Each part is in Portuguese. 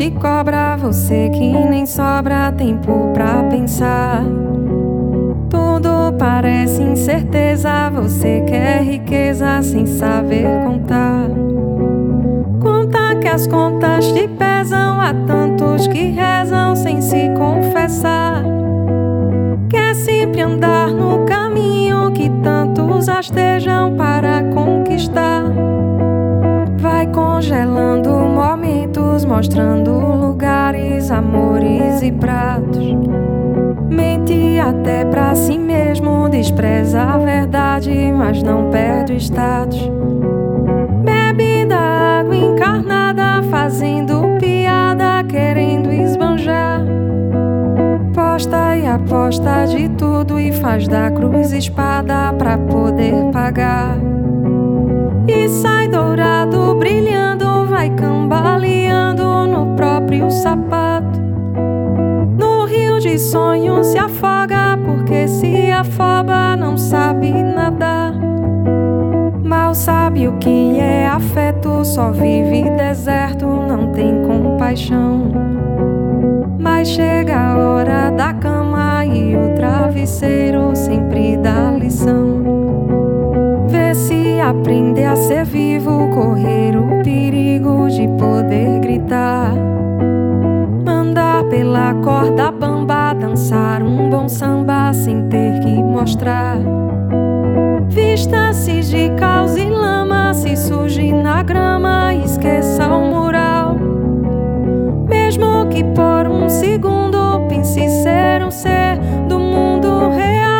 te cobra, você que nem sobra tempo pra pensar. Tudo parece incerteza, você quer riqueza sem saber contar. Conta que as contas te pesam, há tantos que rezam sem se confessar. Quer sempre andar no caminho que tantos rastejam para conquistar. Vai congelando momentos, mostrando lugares, amores e pratos. Mente até pra si mesmo, despreza a verdade, mas não perde o status. Bebe da água encarnada, fazendo piada, querendo esbanjar. Posta e aposta de tudo e faz da cruz espada pra poder pagar. E sai dourado, brilhando, vai cambaleando no próprio sapato. No rio de sonhos se afoga, porque se afoba não sabe nadar. Mal sabe o que é afeto, só vive deserto, não tem compaixão. Mas chega a hora da cama e o travesseiro sempre dá lição. Vê se aprende a ser vivo, correr o perigo de poder gritar. Andar pela corda bamba, dançar um bom samba sem ter que mostrar. Vista-se de caos e lama, se suje na grama, esqueça o mural. Mesmo que por um segundo pense ser um ser do mundo real.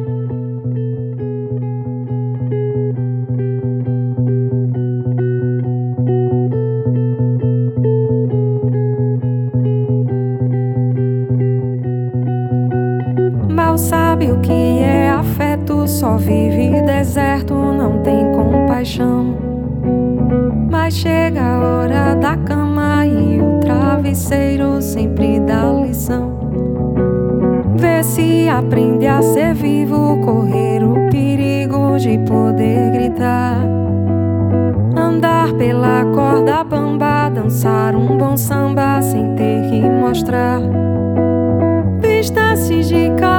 Mal sabe o que é afeto, só vive deserto, não tem compaixão. Mas chega a hora da cama e o travesseiro sempre dá lição. Vê se aprende a ser vivo, correr o perigo de poder gritar. Andar pela corda bamba, dançar um bom samba sem ter que mostrar. Vista-se de